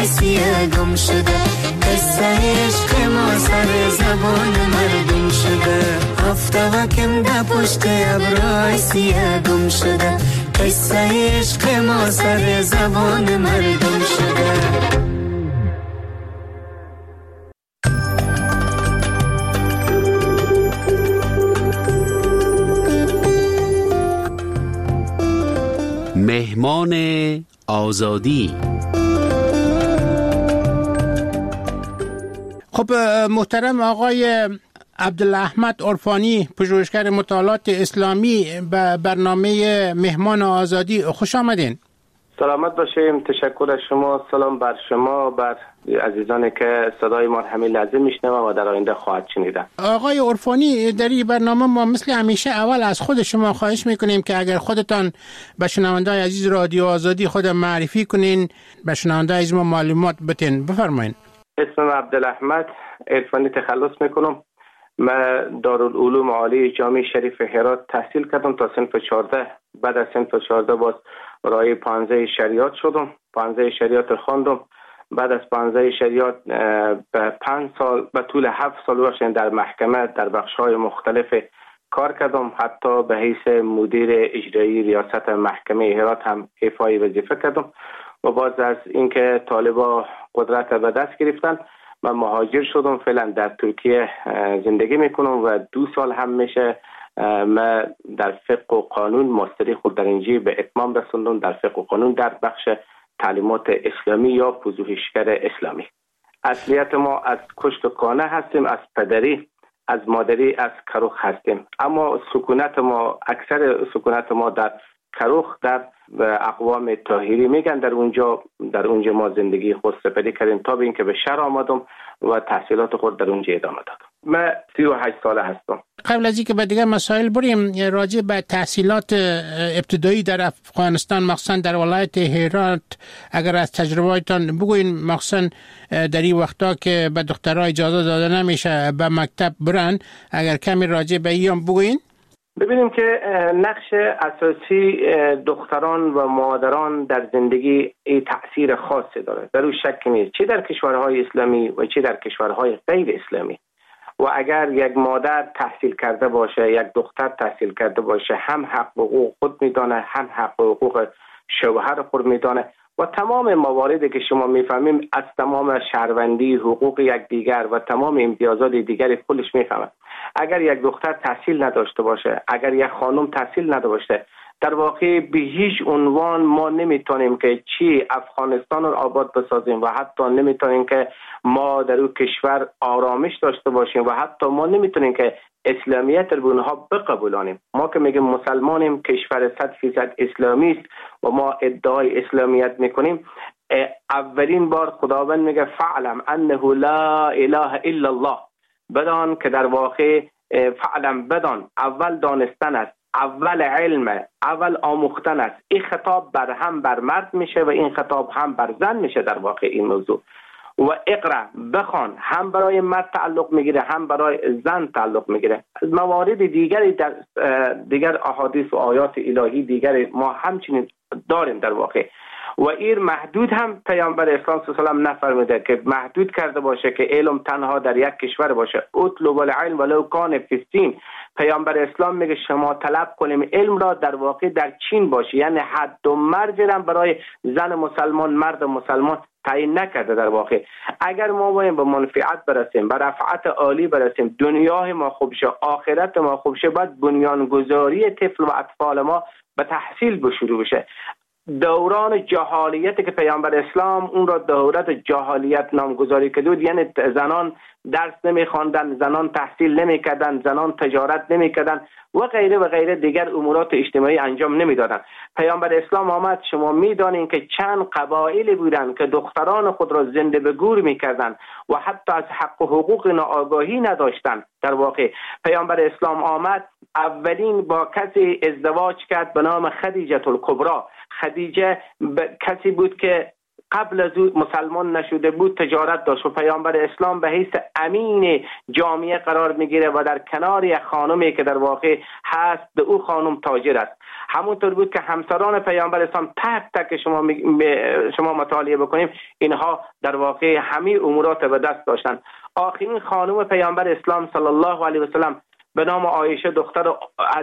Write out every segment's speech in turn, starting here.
سیه گم شده، قصه عشق ما سر زبان مردم شده. هفته وکم ده پشت ابرای سیه گم شده، قصه عشق ما سر زبان مردم شده. مهمان آزادی. خب محترم آقای عبدالاحمد عرفانی، پژوهشگر مطالعات اسلامی، به برنامه مهمان آزادی خوش آمدین. سلامت باشیم. تشکر از شما. سلام بر شما، بر عزیزانی که صدای ما همین لحظه میشنوند و در آینده خواهد شنیدن. آقای عرفانی، در این برنامه ما مثل همیشه اول از خود شما خواهش میکنیم که اگر خودتان به شنونده‌های عزیز رادیو آزادی خود معرفی کنین، به شنونده‌های عزیز ما معلومات بتین. بفرمایید. اسمم عبدالاحمد عرفانی، تخلص میکنم. من دارالعلوم عالی جامعه شریف هرات تحصیل کردم تا صنف 14. بعد از صنف 14 باز رای 15 شریعت شدم. 15 شریعت خواندم. بعد از 15 شریعت به 5 سال به طول 7 سال باشین در محکمه در بخش‌های مختلف کار کردم. حتی به حیث مدیر اجرایی ریاست محکمه هرات هم ایفای وظیفه کردم. و باز از اینکه طالبا قدرت به دست گرفتن، من مهاجر شدم. فعلا در ترکیه زندگی میکنم و 2 سال هم میشه من در فقه و قانون ماستری خود در اینجا به اتمام رسوندم، در فقه و قانون در بخش تعلیمات اسلامی یا پژوهشگر اسلامی. اصلیت ما از کشت و کانه هستیم، از پدری، از مادری، از کروخ هستیم. اما سکونت ما، اکثر سکونت ما در کروخ، در اقوام طاهری میگن. در اونجا ما زندگی خود سپری کردیم تا به اینکه به شهر آمدم و تحصیلات خود در اونجا ادامه دادم. من 38 ساله هستم. قبل از اینکه به دیگر مسائل بریم، راجع به تحصیلات ابتدایی در افغانستان، مخصوصا در ولایت هرات، اگر از تجربه‌تان بگوین، مخصوصا در این وقتا که به دخترها اجازه داده نمیشه به مکتب برن، اگر کمی راجع به این بگوین. ببینیم که نقش اساسی دختران و مادران در زندگی تأثیر خاصی داره، در اون شک نیست، چه در کشورهای اسلامی و چه در کشورهای غیر اسلامی. و اگر یک مادر تحصیل کرده باشه، یک دختر تحصیل کرده باشه، هم حق و حقوق خود میدانه، هم حق و حقوق شوهر خود میدانه و تمام مواردی که شما میفهمیم از تمام شهروندی، حقوق یکدیگر و تمام امتیازات دیگری خودش میفهمه. اگر یک دختر تحصیل نداشته باشه، اگر یک خانم تحصیل نداشته، در واقع به هیچ عنوان ما نمیتونیم که چی افغانستان رو آباد بسازیم و حتی نمیتونیم که ما در اون کشور آرامش داشته باشیم و حتی ما نمیتونیم که اسلامیت رو به اونها بقبولانیم. ما که میگیم مسلمانیم، کشور 100% اسلامی است و ما ادعای اسلامیت میکنیم، اولین بار خداوند میگه فعلم انه لا اله الا الله، بدان که در واقع فعلم، بدان، اول دانستن است، اول علم، اول آموختن است. این خطاب بر مرد میشه و این خطاب هم بر زن میشه در واقع این موضوع. و اقرا، بخوان، هم برای مرد تعلق میگیره هم برای زن تعلق میگیره. از موارد دیگری در دیگر احادیث و آیات الهی دیگری ما همچنین داریم در واقع. و این محدود هم پیامبر اسلام صلی الله علیه و آله نفرموده که محدود کرده باشه که علم تنها در یک کشور باشه. اطلب العلم ولو کان فی الصین. پیامبر اسلام میگه شما طلب کنیم علم را در واقع در چین باشه، یعنی حد و مرز را برای زن مسلمان، مرد مسلمان تعیین نکرده. در واقع اگر ما باید به منفعت برسیم، به رفعت عالی برسیم، دنیای ما خوب شه، آخرت ما خوب شه، باید بنیانگذاری طفل و اطفال ما به تحصیل شروع بشه. دوران جهالیت که پیامبر اسلام اون را دورت جهالیت نامگذاری کرد، یعنی زنان درس نمی‌خواندن، زنان تحصیل نمی‌کردن، زنان تجارت نمی‌کردن و غیره و غیره دیگر امورات اجتماعی انجام نمیدادن. پیامبر اسلام آمد، شما میدانید که چند قبایلی بودند که دختران خود را زنده به گور می‌کردند و حتی از حق و حقوق آگاهی نداشتند. در واقع پیامبر اسلام آمد، اولین با کسی ازدواج کرد به نام خدیجه الکبری. خدیجه کسی بود که قبل از او مسلمان نشده بود، تجارت داشت و پیامبر اسلام به حیث امین جامعه قرار میگیره و در کنار یک خانمی که در واقع هست به او خانم تاجر است. همونطور بود که همسران پیامبر اسلام تک تک شما مطالعه بکنیم اینها در واقع همه امورات به دست داشتن. آخرین خانم پیامبر اسلام صلی الله علیه و سلم به نام عایشه دختر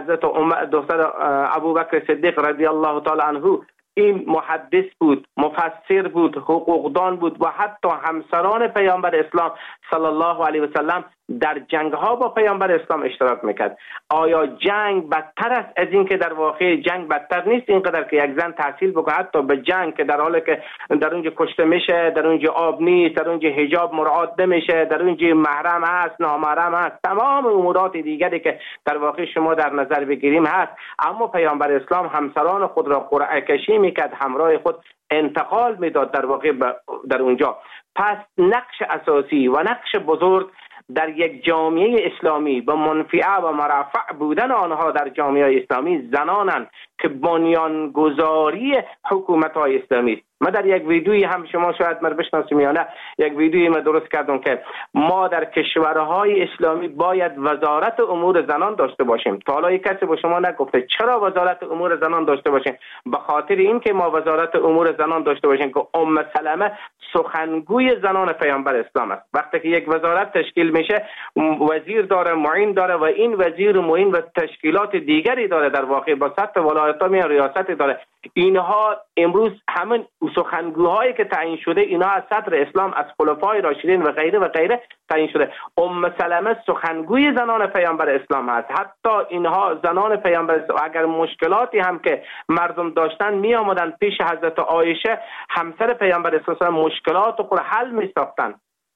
ابوبکر صدیق رضی الله تعالی عنه، این محدث بود، مفسر بود، حقوقدان بود و حتی همسران پیامبر اسلام صلی الله علیه و سلم در جنگ ها با پیامبر اسلام اشتراک میکرد. آیا جنگ بدتر است از این که در واقع جنگ بدتر نیست اینقدر که یک زن تحصیل بکنه حتی به جنگ که در حالی که در اونجا کشته میشه، در اونجا آب نیست، در اونجا حجاب مراعات نمیشه، در اونجا محرم هست، نامحرم هست، تمام امورات دیگری که در واقع شما در نظر بگیریم هست، اما پیامبر اسلام همسران خود را قرعه کشی میکرد، همراه خود انتقال میداد در واقع در اونجا. پس نقش اساسی و نقش بزرگ در یک جامعه اسلامی به منفعه و مرفع بودن آنها در جامعه اسلامی زنانند که بنیانگذاری حکومت‌های اسلامی است. من در یک ویدیویی هم شما شاید من بشناسیم یا نه، یک ویدیویی من درست کردم که ما در کشورهای اسلامی باید وزارت امور زنان داشته باشیم. تا حالا کسی با شما نگفته چرا وزارت امور زنان داشته باشیم؟ به خاطر اینکه ما وزارت امور زنان داشته باشیم که ام سلمه سخنگوی زنان پیامبر اسلام است. وقتی که یک وزارت تشکیل میشه وزیر داره، معین داره و این وزیر و معین و تشکیلات دیگری داره، در واقع با سطح ولایت‌ها می ریاست داره. اینها امروز همین سخنگوهایی که تعیین شده اینها از صدر اسلام، از خلفای راشدین و غیره تعیین شده. ام سلمه سخنگوی زنان پیامبر اسلام هست. حتی اینها زنان پیامبر اسلام اگر مشکلاتی هم که مردم داشتن می آمدن پیش حضرت عایشه همسر پیامبر اسلام مشکلات خود حل می ساختن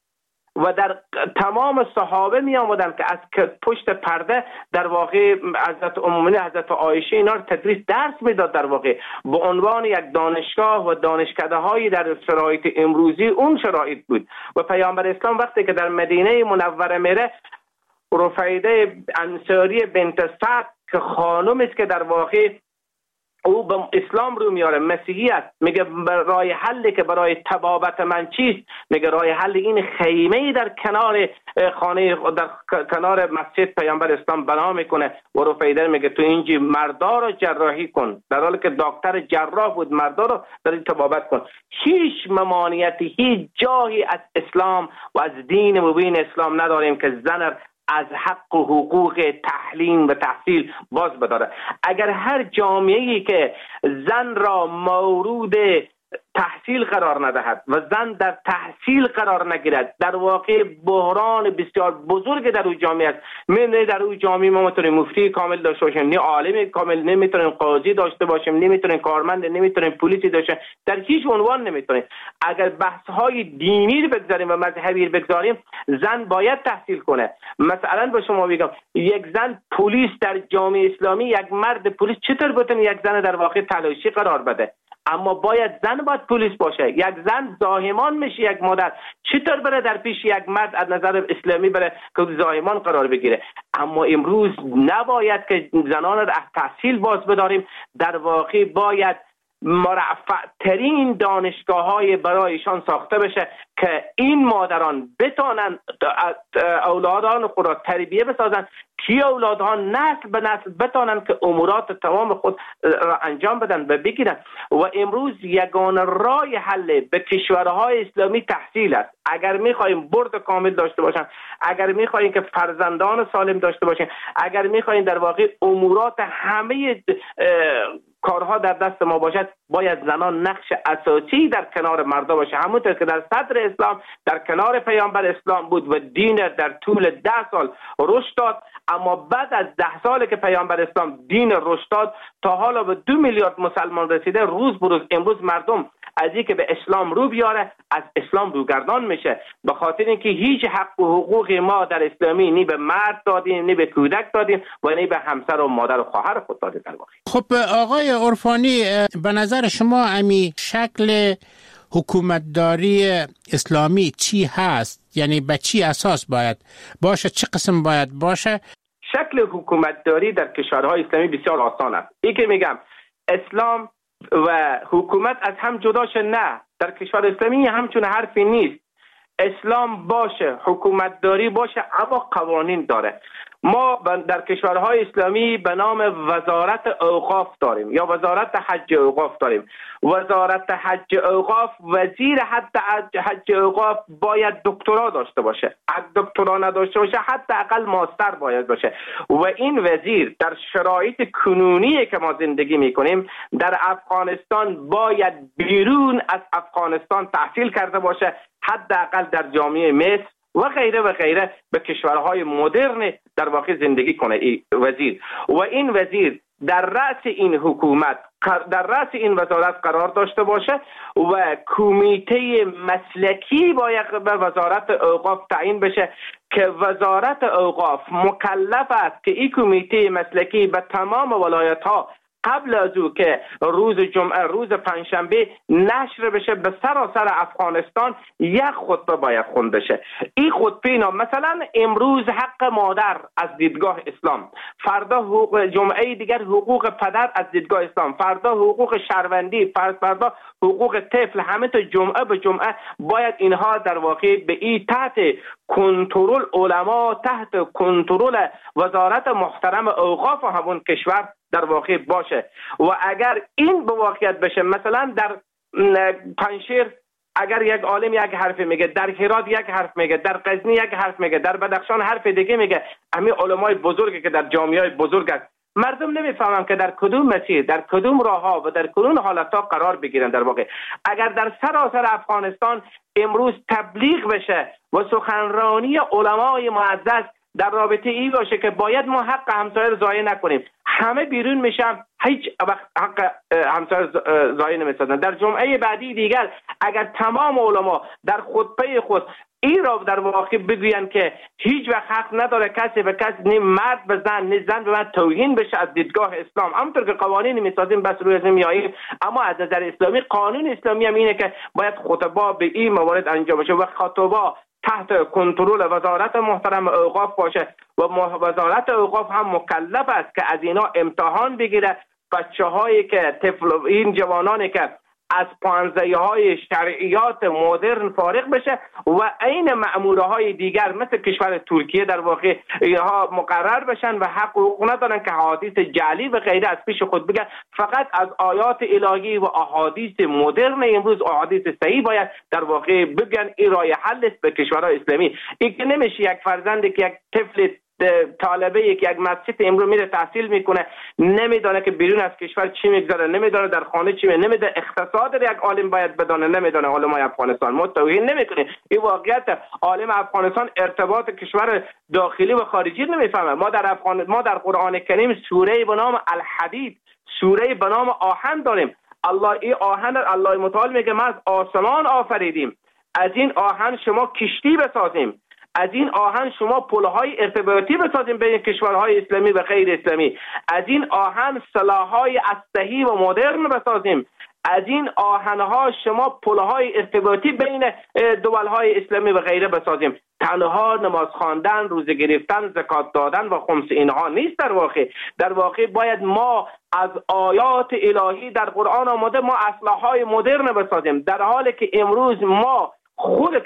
و در تمام صحابه می آمدن که از پشت پرده در واقع حضرت عایشه اینا رو تدریس درس میداد، در واقع به عنوان یک دانشگاه و دانشکده هایی در شرایط امروزی اون شرایط بود. و پیامبر اسلام وقتی که در مدینه منوره میره، رفیده انصاری بنت سعد که خانم است که در واقع او به اسلام رو میاره، مسیحی است، میگه راه حلی که برای طبابت من چیست؟ میگه راه حل این خیمه در کنار خانه در کنار مسجد پیامبر اسلام بنا میکنه و رفیده میگه تو اینجا مردا رو جراحی کن، در حالی که دکتر جراح بود، مردا رو در طبابت کن. هیچ ممانعتی، هیچ جایی از اسلام و از دین مبین اسلام نداریم که زن از حق و حقوق تعلیم و تحصیل باز بداره. اگر هر جامعه‌ای که زن را مورود تحصیل قرار ندهد و زن در تحصیل قرار نگیرد، در واقع بحران بسیار بزرگ در اون جامعه است. نه در اون جامعه ما میتونیم مفتی کامل داشته باشیم، نه عالم کامل، نمیتونیم قاضی داشته باشیم، نمیتونیم کارمند، نمیتونیم پلیسی داشته، در هیچ عنوان نمیتونیم. اگر بحث های دینی رو بگذاریم و مذهبی رو بگذاریم، زن باید تحصیل کنه. مثلا به شما بگم یک زن پلیس در جامعه اسلامی، یک مرد پلیس چطور بتونه یک زن در واقع تلاشی قرار بده؟ اما باید زن پلیس باشه. یک زن زاهمان میشه، یک مادر چطور بره در پیش یک مرد از نظر اسلامی بره که زاهمان قرار بگیره؟ اما امروز نباید که زنان را تحصیل باز بداریم، در واقع باید مرفع ترین دانشگاه های برایشان ساخته بشه که این مادران بتانن اولادان خود را تربیه بسازن، که اولادها نسل به نسل بتانن که امورات تمام خود را انجام بدن و بگیرن. و امروز یگانه راه حل به کشورهای اسلامی تحصیل است. اگر میخوایم برد کامل داشته باشن، اگر میخوایم که فرزندان سالم داشته باشیم، اگر میخوایم در واقع امورات همه کارها در دست ما باشد، باید زنان نقش اساسی در کنار مردا باشه، همونطور که در صدر اسلام در کنار پیامبر اسلام بود و دین در طول 10 سال رشد داد. اما بعد از 10 سال که پیامبر اسلام دین رشد داد، تا حالا به 2 میلیارد مسلمان رسیده. روز بروز امروز مردم از اینکه به اسلام رو بیاره از اسلام روگردان میشه، به خاطر اینکه هیچ حق و حقوق ما در اسلامی نی به مرد دادیم، نی به کودک دادیم و نی به همسر و مادر و خواهر خود دادیم. در واقع خب آقای عرفانی، به نظر شما امی شکل حکومتداری اسلامی چی هست؟ یعنی به چی اساس باید باشه؟ چه قسم باید باشه؟ شکل حکومتداری در کشورهای اسلامی بسیار آسان است. این که میگم اسلام و حکومت از هم جداش، نه، در کشور اسلامی همچون حرفی نیست. اسلام باشه، حکومتداری باشه، اما قوانین داره. ما در کشورهای اسلامی به نام وزارت اوقاف داریم یا وزارت حج اوقاف داریم. وزارت حج اوقاف، وزیر حج اوقاف باید دکترا داشته باشه. اگه دکترا نداشته باشه حداقل ماستر باید باشه. و این وزیر در شرایط کنونی که ما زندگی میکنیم در افغانستان باید بیرون از افغانستان تحصیل کرده باشه، حداقل در جامعه مصر و غیره و غیره به کشورهای مدرن در واقع زندگی کنه این وزیر. و این وزیر در رأس این حکومت، در رأس این وزارت قرار داشته باشه و کمیته مسلکی باید به وزارت اوقاف تعیین بشه که وزارت اوقاف مکلف است که این کمیته مسلکی به تمام ولایت ها قبل از او که روز جمعه، روز پنجشنبه نشر بشه به سراسر افغانستان یک خطبه باید خونده شه. این خطبه اینا مثلا امروز حق مادر از دیدگاه اسلام، فردا حقوق جمعه دیگر حقوق پدر از دیدگاه اسلام، فردا حقوق شهروندی، فردا حقوق طفل، همه تا جمعه به جمعه باید اینها در واقع به این تحت کنترل علما، تحت کنترل وزارت محترم اوقاف و همون کشور در واقع باشه. و اگر این به واقعیت بشه، مثلا در پنجشیر اگر یک عالم یک حرف میگه، در هرات یک حرف میگه، در غزنی یک حرف میگه، در بدخشان حرف دیگه میگه، همین علمای بزرگی که در جامعه بزرگ است، مردم نمیفهمم که در کدوم مسیر، در کدوم راه ها و در کدوم حالت ها قرار بگیرن. در واقع اگر در سراسر افغانستان امروز تبلیغ بشه و سخنرانی علمای معزز در رابطه ای باشه که باید ما حق همسایه رو ضایع نکنیم، همه بیرون میشن، هیچ وقت حق همسایه ضایع نمیسازن. در جمعه بعدی دیگر اگر تمام علما در خطبه خود این را در واقع بگوین که هیچ وقت حق نداره کسی به کسی، نه مرد به زن نه زن به مرد توهین بشه از دیدگاه اسلام، همونطور که قوانین میسازیم بس روی نمیاییم، اما از نظر اسلامی قانون اسلامی هم اینه که باید خطبه به این موارد انجام بشه و خطبه تحت کنترل وزارت محترم اوقاف باشه و وزارت اوقاف هم مکلف است که از اینا امتحان بگیره. بچه‌هایی که این جوانانی که از پانزه‌های شرعیات مدرن فارغ بشه و این مأمورهای دیگر مثل کشور ترکیه در واقع اینها مقرر بشن و حقوق ندارن که حدیث جعلی و غیره از پیش خود بگن، فقط از آیات الهی و احادیث مدرن امروز، احادیث صحیح باید در واقع بگن. این راه حل است به کشورهای اسلامی. این که نمیشه یک فرزندی که یک طفل طالبه که یک مسجد امروز میره تحصیل میکنه نمیدونه که بیرون از کشور چی میگذره، نمیدونه در خانه چی میگذره، نمیدونه اقتصاد یک عالم باید بدونه، نمیدونه علمای افغانستان. ما توهین نمیکنیم، این واقعیت. عالم افغانستان ارتباط کشور داخلی و خارجی نمیفهمه. ما در قرآن کریم سوره به نام الحدید، سوره به نام آهن داریم. این آهن الله متعال میگه ما از آسمان آفریدیم، از این آهن شما کشتی بسازیم، از این آهن شما پلهای ارتباطی بسازیم بین کشورهای اسلامی و غیر اسلامی، از این آهن سلاح‌های اسلحه‌ای و مدرن بسازیم، از این آهنها شما پلهای ارتباطی بین دولهای اسلامی و غیره بسازیم. تنها نماز خواندن، روزه گرفتن، زکات دادن و خمس اینها نیست. در واقع باید ما از آیات الهی در قرآن آمده ما اسلحه‌های مدرن بسازیم، در حالی که امروز ما خود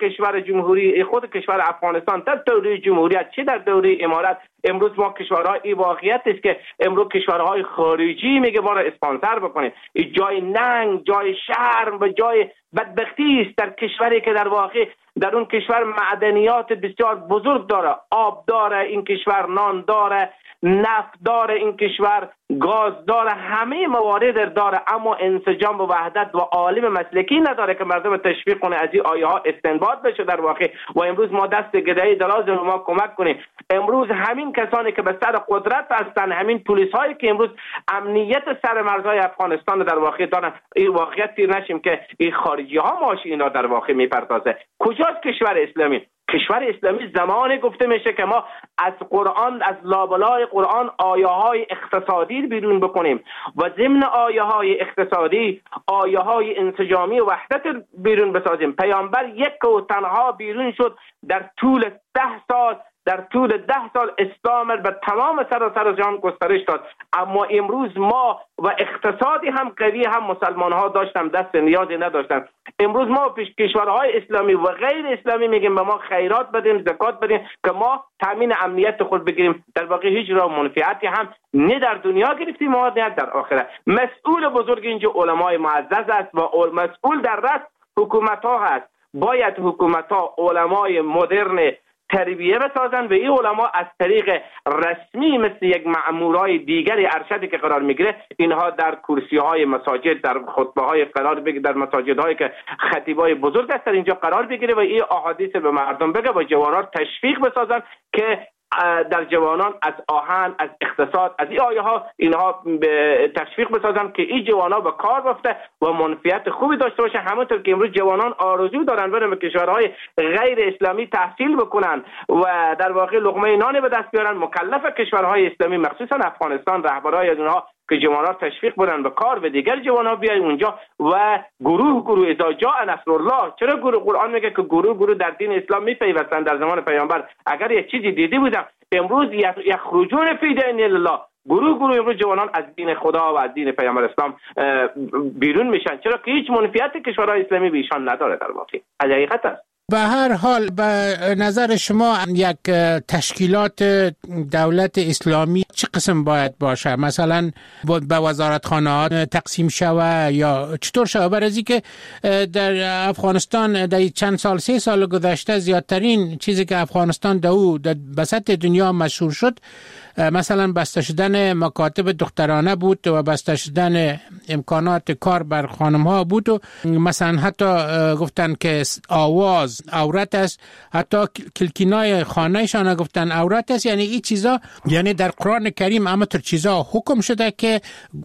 کشور افغانستان در دوره جمهوریت چه در دوره امارت، امروز ما کشورهای واقعیت است که امروز کشورهای خارجی میگه ما را اسپانسر بکنه. این جای ننگ، جای شرم و جای بدبختی است در کشوری که در واقع در اون کشور معدنیات بسیار بزرگ داره، آب داره این کشور، نان داره، نفت داره این کشور، گاز داره، همه موارد داره، اما انسجام و وحدت و عالم مسلکی نداره که مردم تشویق کنه از این آیه ها استنباط بشه در واقع. و امروز ما دست گدایی دراز ما کمک کنیم. امروز همین کسانی که به سر قدرت هستن، همین پلیس هایی که امروز امنیت سر مرزهای افغانستان در واقع دارن، این واقعیت تیر نشیم که این خارجی ها ماش اینا در واقع میپردازه. کجاست کشور اسلامی؟ کشور اسلامی زمانی گفته میشه که ما از قرآن، از لابلای قرآن آیه های اقتصادی بیرون بکنیم و ضمن آیه های اقتصادی آیه های انسجامی و وحدت بیرون بسازیم. پیامبر یک و تنها بیرون شد در طول 10 سال در طول 10 سال اسلام به تمام سراسر جهان گسترش داد. اما امروز ما و اقتصادی هم قوی هم مسلمان ها داشتن دست نیازی نداشتن. امروز ما پیش کشورهای اسلامی و غیر اسلامی میگیم به ما خیرات بدیم، زکات بدیم که ما تامین امنیت خود بگیریم. در واقع هیچ راه منفعتی هم نه در دنیا گرفتیم و نه در آخرت. مسئول بزرگ اینجا علمای معزز است و مسئول در رأس حکومت ها هست. باید حکومت ها علمای مدرن تربیه بسازن و این علما از طریق رسمی مثل یک مأمورای دیگری ارشدی که قرار میگیره اینها در کرسی های مساجد، در خطبه های قرار بگیره، در مساجد هایی که خطیبای بزرگ هستن اینجا قرار بگیره و این احادیث به مردم بگه و جوانان تشویق بسازن که در جوانان از آهن، از اقتصاد، از این آیه ها اینها به تشویق بسازن که این جوانا به کار بفته و منفعت خوبی داشته باشه. همونطور که امروز جوانان آرزو دارن برن به کشورهای غیر اسلامی تحصیل بکنن و در واقع لقمه نان به دست بیارن، مکلف کشورهای اسلامی مخصوصا افغانستان رهبرای از اونها که جوانان تشویق بدن به کار و دیگر جوانان بیای اونجا و گروه اذا جاء نصر الله. چرا گروه؟ قرآن میگه که گروه در دین اسلام میپیوستن. در زمان پیامبر اگر یک چیزی دیدی بودم امروز یخرجون فی دین الله، گروه امروز جوانان از دین خدا و از دین پیامبر اسلام بیرون میشن. چرا که هیچ منفعت کشورهای اسلامی به ایشان نداره. در واقع حقیقت است. به هر حال به نظر شما یک تشکیلات دولت اسلامی چه قسم باید باشه؟ مثلا به وزارتخانه‌ها تقسیم شوه یا چطور شوه؟ برای از اینکه در افغانستان در چند سال 3 سال گذشته زیادترین چیزی که افغانستان در بسط دنیا مشهور شد مثلا بسته شدن مکاتب دخترانه بود و بسته شدن امکانات کار بر خانم ها بود و مثلا حتی گفتن که آواز عورت است، حتی کلکینای خانهشان گفتن عورت است. یعنی این چیزا یعنی در قرآن کریم همینطور چیزا حکم شده که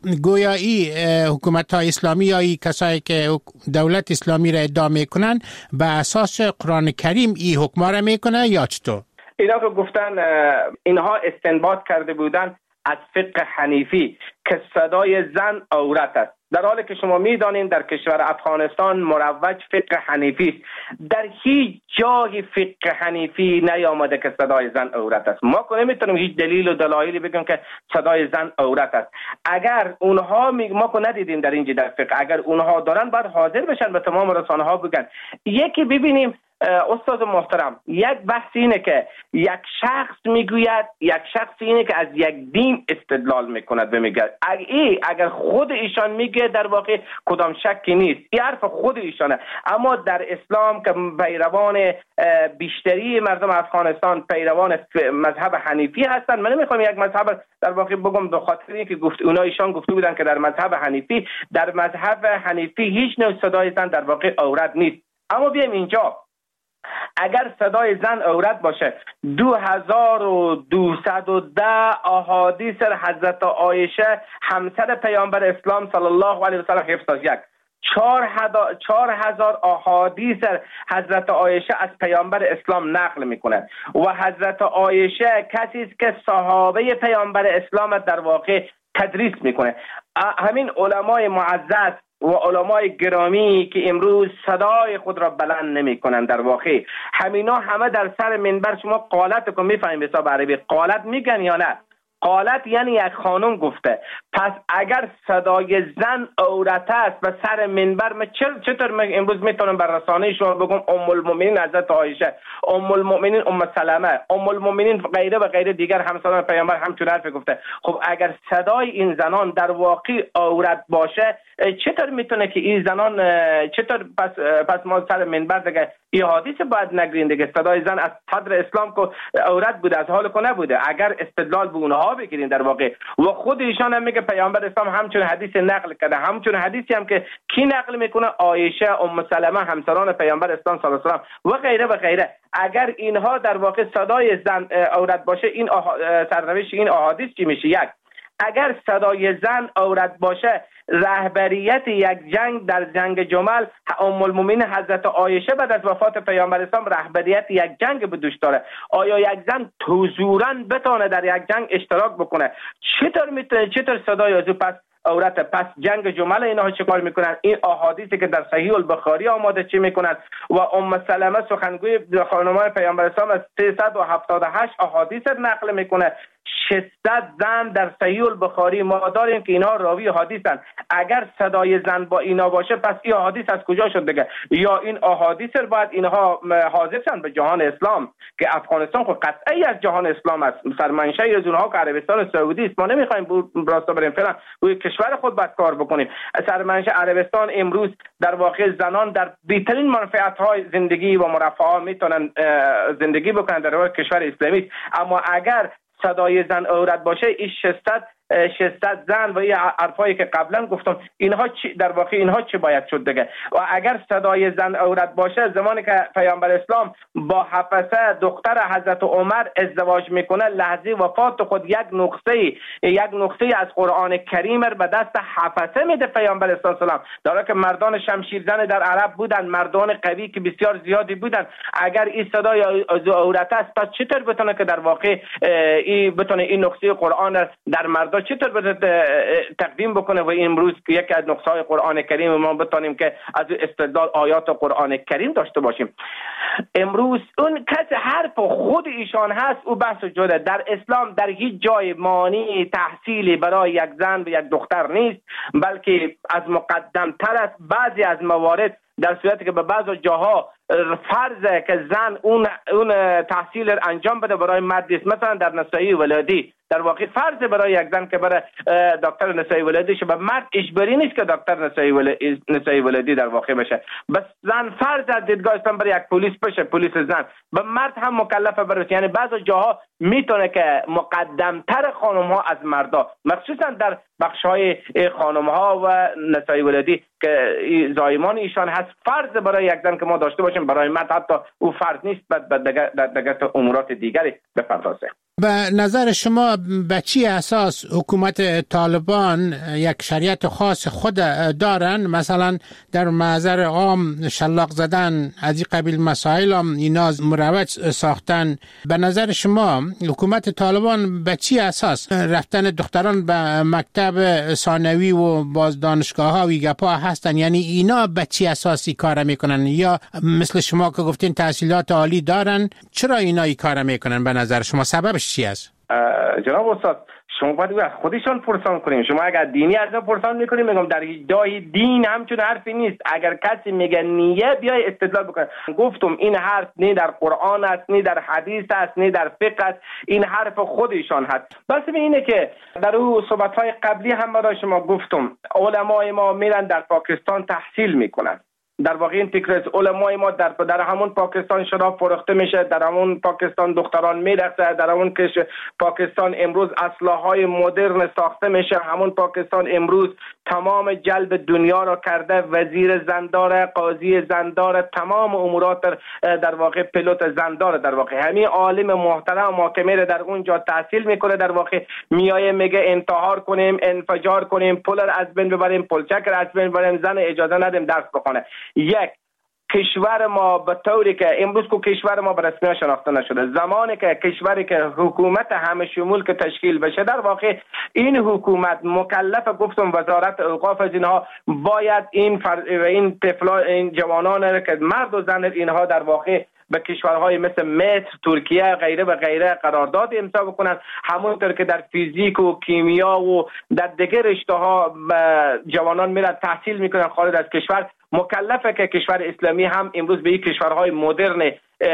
گویایی حکومت های اسلامی یا کسایی که دولت اسلامی را ادعا میکنن به اساس قرآن کریم این حکم را میکنه یا چطور؟ اینا که گفتن اینها استنباط کرده بودن از فقه حنیفی که صدای زن عورت است، در حالی که شما میدانید در کشور افغانستان مروج فقه حنیفی است. در هیچ جای فقه حنیفی نیامده که صدای زن عورت است. ما که نمیتونیم هیچ دلیل و دلایلی بگیم که صدای زن عورت است. اگر اونها ما که ندیدیم در اینجا در فقه، اگر اونها دارن باید حاضر بشن به تمام رسانه ها بگن. یکی ببینیم استاد محترم، یک بحث اینه که یک شخص میگوید، یک شخص اینه که از یک دین استدلال میکند و میگه اگر خود ایشان میگه در واقع کدام شکی نیست، این حرف خود ایشانه. اما در اسلام که پیروان بیشتری مردم افغانستان پیروان مذهب حنیفی هستند، من نمیخوام یک مذهب در واقع بگم به خاطر اینکه ایشان گفته بودن که در مذهب حنیفی هیچ نوع صدای زن در واقع عورت نیست. اما بیایم اینجا، اگر صدای زن عورت باشه 2210 احادیث حضرت عایشه همسر پیامبر اسلام صلی الله علیه و سلم حفظ است. 4000 احادیث حضرت عایشه از پیامبر اسلام نقل میکنه و حضرت عایشه کسی است که صحابه پیامبر اسلام در واقع تدریس میکنه. همین علمای معزز و علمای گرامی که امروز صدای خود را بلند نمی کنند، در واقع همینا همه در سر منبر، شما قالت کو میفهمید به حساب عربی قالت میگن یا نه؟ قالت یعنی یک خانم گفته. پس اگر صدای زن عورت است و سر منبر، من چطور امروز میتونم بر رسانه شما بگم ام المؤمنین حضرت عایشه، ام المؤمنین ام سلمه، ام المؤمنین غیره و غیره دیگر همسران پیامبر همچون حرف گفته. خب اگر صدای این زنان در واقع عورت باشه، چطور میتونه که این زنان چطور پس ما سر منبر دیگه این حدیث باید نگرین دیگه؟ صدای زن از صدر اسلام کو عورت بوده، از حال کو نبوده. اگر استدلال به اونها بگیرین در واقع و خود ایشان هم میگه پیامبر اسلام همچون حدیث نقل کرده، همچون حدیثی هم که کی نقل میکنه؟ عایشه ام سلمه همسران پیامبر اسلام صلی الله علیه و سلم و غیره و غیره. اگر اینها در واقع صدای زن عورت باشه، این سرنوشت این احادیث چی میشه؟ یک، اگر صدای زن عورت باشه، رهبریت یک جنگ در جنگ جمل ام المؤمنین حضرت عایشه بعد از وفات پیامبر اسلام رهبریت یک جنگ به دوش داره. آیا یک زن حضوراً بتونه در یک جنگ اشتراک بکنه؟ چطور میتونه؟ چطور صدای از پس عورت. پس جنگ جمل اینها چه کار میکنن؟ این احادیثی که در صحیح البخاری آمده چه میکنن؟ و ام سلمه سخنگوی خانمای پیامبر اسلام از 378 احادیث نقل میکنه. 600 زن در صحیح البخاری ما داریم که اینها راوی حدیثن. اگر صدای زن با اینا باشه پس این حدیث از کجا شد دیگه؟ یا این احادیث باید اینها حاضر شن به جهان اسلام که افغانستان خود قطعی از جهان اسلام است. سرمنشأ از اونها که عربستان سعودی است. ما نمیخوایم راستا بریم فعلا روی کشور خود باید کار بکنیم. سرمنشأ عربستان امروز در واقع زنان در بهترین منفعت‌های زندگی و مرفه میتونن زندگی بکنن در کشور اسلامی. اما اگر صدای زن عورت باشه این 600 زن و این حرفایی که قبلا گفتم اینها در واقع اینها چه باید شد دیگه؟ و اگر صدای زن عورت باشه زمانی که پیامبر اسلام با حفصه دختر حضرت عمر ازدواج میکنه لحظه وفات خود یک نقطه از قرآن کریم به دست حفصه میده پیامبر اسلام. در حالی که مردان شمشیرزن در عرب بودن، مردان قوی که بسیار زیادی بودن. اگر این صدای عورت است پس چطور بتونه که در واقع این نقطه قرآن در مردان چطور بده تقدیم بکنه؟ و امروز یکی از نقطه‌های قرآن کریم ما بتونیم که از استدلال آیات قرآن کریم داشته باشیم. امروز اون کسی حرف خود ایشان هست او بحث جدا. در اسلام در هیچ جای مانع تحصیلی برای یک زن و یک دختر نیست، بلکه از مقدم تر است. بعضی از موارد در صورتی که به بعض جاها فرضه که زن اون تحصیل انجام بده برای مرد است. مثلا در نسایی ولادی در واقع فرض برای یک زن که برای دکتر نسایی ولادی شه. به مرد اجباری نیست که دکتر نسایی ولادی در واقع بشه. بس زن فرض از دیدگاه اسلام برای یک پلیس بشه، پلیس زن. به مرد هم مکلفه برای، یعنی بعض جاها میتونه که مقدمتر خانم ها از مردا، مخصوصا در بخش های خانم ها و نسایی ولادی که زایمان ایشان هست، فرض برای یک زن که ما داشته باشیم. برای مرد حتی او فرض نیست، در دیگر امورات دیگری بپردازه. به نظر شما به چی اساس حکومت طالبان یک شریعت خاص خود دارن؟ مثلا در محضر عام شلاق زدن از این قبیل مسائل هم اینا مروج ساختن. به نظر شما حکومت طالبان به چی اساس رفتن دختران به مکتب ثانوی و باز دانشگاه ها و گپا هستن؟ یعنی اینا به چی اساسی کار میکنن؟ یا مثل شما که گفتین تحصیلات عالی دارن، چرا اینا این کار میکنن؟ به نظر شما سببش چی است؟ جناب استاد شما باید از خودشان پرسان کنیم. شما اگر دینی از ما پرسان میکنیم، میگم در جای دین همچون حرفی نیست. اگر کسی میگه نیه بیای استدلال بکنه. گفتم این حرف نه در قرآن است، نه در حدیث است، نه در فقه است. این حرف خودشان هست. بس اینه که در اون صحبت‌های قبلی هم برای شما گفتم علمای ما میرن در پاکستان تحصیل میکنن. در واقع این فکر از علمای ما در همون پاکستان شراب فروخته میشه، در همون پاکستان دختران میرقصه، در همون پاکستان امروز اسلحه‌های مدرن ساخته میشه، همون پاکستان امروز تمام جلب دنیا را کرده، وزیر زندار، قاضی زندار، تمام امورات در واقع پیلوت زندار. در واقع همین عالم محترم ما که میره در اونجا تحصیل میکنه در واقع میایه میگه انتحار کنیم، انفجار کنیم، پول از بین ببریم، پلچک از بین ببریم، زن اجازه ندیم درس بخونه. یک کشور ما به طوری که امروز که کشور ما به رسمیت شناخته نشده، زمانی که کشوری که حکومت همه شمول که تشکیل بشه در واقع این حکومت مکلف، گفتم وزارت اوقاف از اینها باید این طفلا این جوانان که مرد و زن اینها در واقع به کشورهای مثل مصر، ترکیه غیره و غیره قرارداد امضا بکنن. همونطور که در فیزیک و کیمیا و در دیگر رشته‌ها جوانان میرن تحصیل میکنن خارج از کشور، مکلفه که کشور اسلامی هم امروز به این کشورهای مدرن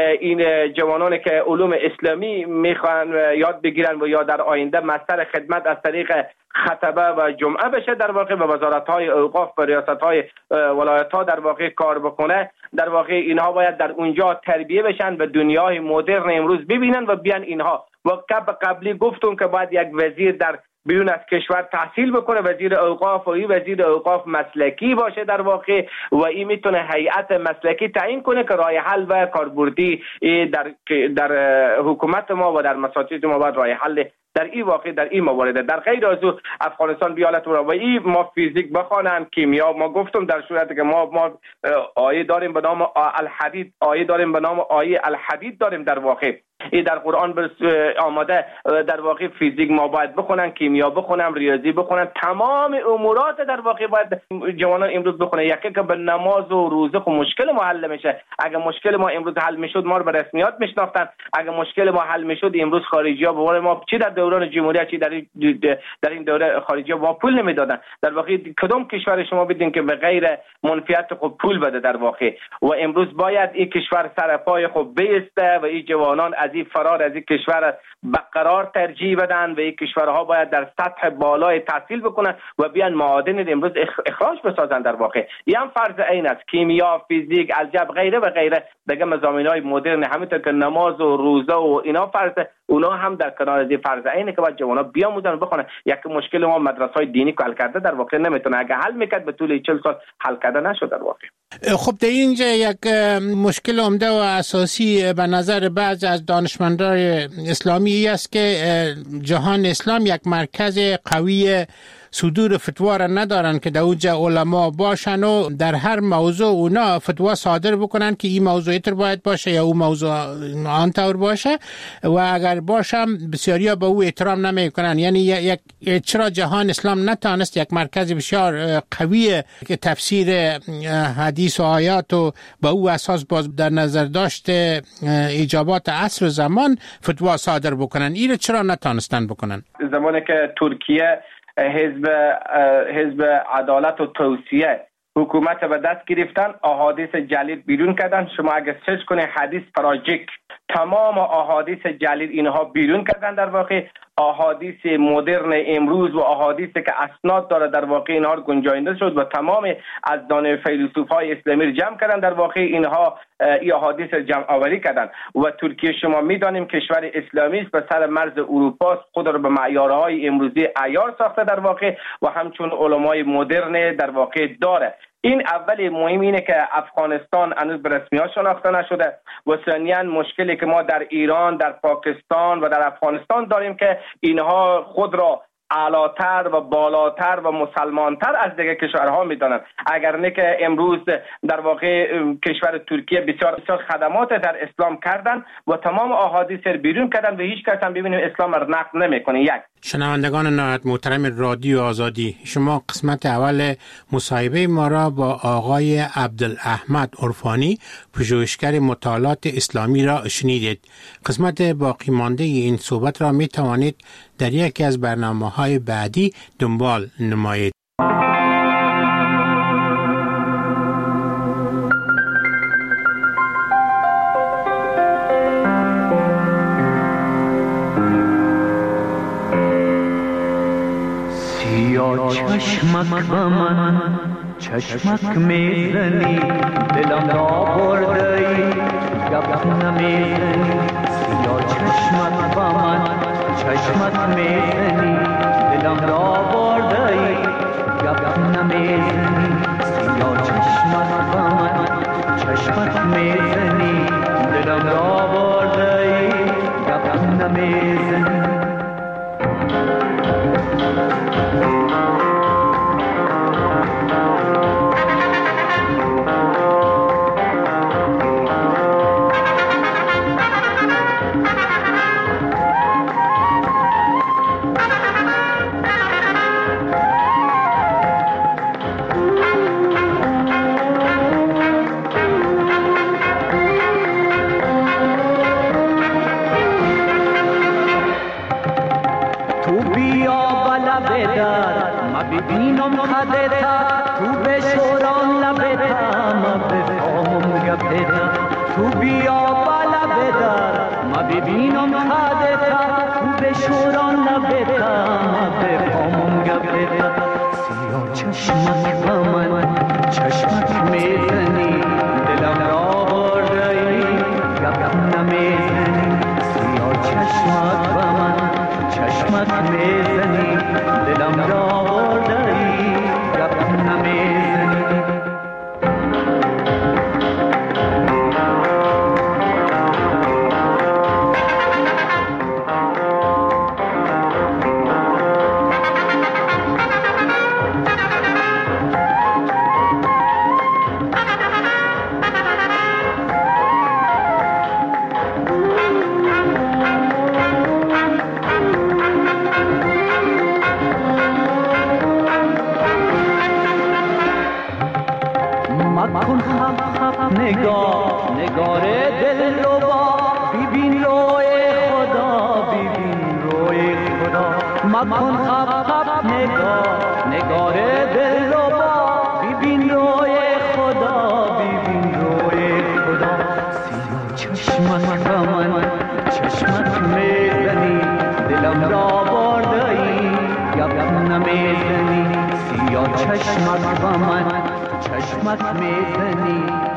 این جوانانی که علوم اسلامی میخوان یاد بگیرن و یا در آینده مستر خدمت از طریق خطبه و جمعه بشه در واقع به وزارت‌های اوقاف و ریاست‌های ولایت‌ها در واقع کار بکنه. در واقع اینها باید در اونجا تربیه بشن و دنیای مدرن امروز ببینن و بیان اینها. و قبلی گفتم که باید یک وزیر در بیرون از کشور تحصیل بکنه، وزیر اوقاف، و این وزیر اوقاف مسلکی باشه در واقع و این میتونه هیئت مسلکی تعیین کنه که راه حل و کاربردی در حکومت ما و در مساجد ما باید راه حل در این واقع در این موارد. در غیر از افغانستان بیالت و این ما فیزیک بخوانن، کیمیا، ما گفتم در صورتی که ما آیه داریم به نام الحدید، آیه داریم به نام آیه الحدید داریم در واقع این در قرآن آماده. در واقع فیزیک ما باید بخونن، کیمیا کیمیا بخونن، ریاضی بخونن، تمام امورات در واقع باید جوانان امروز بخونن. یکی که به نماز و روزه خب مشکل ما حل میشه. اگه مشکل ما امروز حل میشد ما رو به رسمیات میشناختن. اگه مشکل ما حل میشد امروز خارجی‌ها به ما چی در دوران جمهوریت چی در این دوره خارجی‌ها ما پول نمیدادن. در واقع کدام کشور شما بدین که به غیر منفعت خب پول بده در واقع. و امروز باید این کشور سر پای خب بیسته و این جوانان از این فرار از این کشور برقرار ترجیح بدن و این کشورها باید در سطح بالای تحصیل بکنن و بیان معادن امروز اخراج بسازن. در واقع این هم فرض عین است. کیمیا، فیزیک، الجبر غیره و غیره دیگه مضامین‌های مدرن همونطور که نماز و روزه و اینا فرض، اونا هم در کنار از فرض عینه که باید جوانا بیاموزن بخونن. یک مشکل ما مدرسه‌های دینی که حل کرده در واقع نمیتونه، اگه حل میکرد به طول 40 سال حل کرده نشد در واقع. خب در اینجا یک مشکل عمده و اساسی به نظر بعضی از دانشمندان اسلامی است که جهان اسلام یک مرکز قوی صدور فتوا را ندارن که در اونجا علما باشن و در هر موضوع اونا فتوا صادر بکنن که این موضوع اینطور باید باشه یا اون موضوع آنطور باشه و اگر باشم بسیاری ها به او احترام نمیکنن. یعنی چرا جهان اسلام نتانست یک مرکز بسیار قوی که تفسیر حدیث و آیات و به او اساس باز در نظر داشته ایجابات عصر و زمان فتوا صادر بکنن؟ این چرا نتانستن بکنن؟ زمانی که ترکیه حزب عدالت و توسعه حکومت به دست گرفتن، احادیث جلیل بیرون کردن. شما اگه سرچ کنید حدیث پراجیک، تمام احادیث جلیل اینها بیرون کردن. در واقع احادیث مدرن امروز و احادیثی که اسناد داره در واقع اینها گنجانده شد و تمام از دانه فیلسوفای اسلامی رو جمع کردن. در واقع اینها این احادیث جمع آوری کردن و ترکیه شما میدانیم کشور اسلامی است، به سر مرز اروپا خود را به معیارهای امروزی عیار ساخته در واقع و همچون علمای مدرن در واقع داره. این اولی مهم اینه که افغانستان هنوز به رسمیت شناخته نشده و ثانیاً مشکلی که ما در ایران، در پاکستان و در افغانستان داریم که اینها خود را اعلاتر و بالاتر و مسلمانتر از دیگه کشورها میدانند. اگر نه که امروز در واقع کشور ترکیه بسیار بسیار خدمات در اسلام کردن و تمام احادیث رو بیرون کردن و هیچ کس هم ببینیم اسلام را نقد نمیکنه. یک شنوندگان نهایت محترم رادیو آزادی، شما قسمت اول مصاحبه ما را با آقای عبدالاحمد عرفانی، پژوهشگر مطالعات اسلامی را شنیدید. قسمت باقی مانده این صحبت را می توانید در یکی از برنامه‌های بعدی دنبال نمایید. چشمک به من چشمک میزنی، دلم را بردی گپ نمیزنی. سیاه چشمک به من چشمک میزنی، دلم را بردی گپ نمیزنی. سیاه چشمک به من چشمک میزنی، دلم را بردی گپ نمیزنی. ببینم خدتا تو بشوران لبتا ما بفهمم گپتا. تو بیا بالا بدار ما ببینم خدتا تو بشوران لبتا ما بفهمم گپتا. سیاه چشمک به من چشمک میزنی، دلم را بردی گپ نمیزنی. سیاه چشمک به من چشمک میزنی، دلم را بردی گپ نمیزنی. نگار دلربا ببین روی خدا، ببین روی خدا، مکن خب خب نگاه، نگار دلربا ببین روی خدا، ببین روی خدا. سیاه چشمت من چشمت میزنی، دلم را برده‌ای گپ نمیزنی. سیاه چشمت من چشمت میزنی،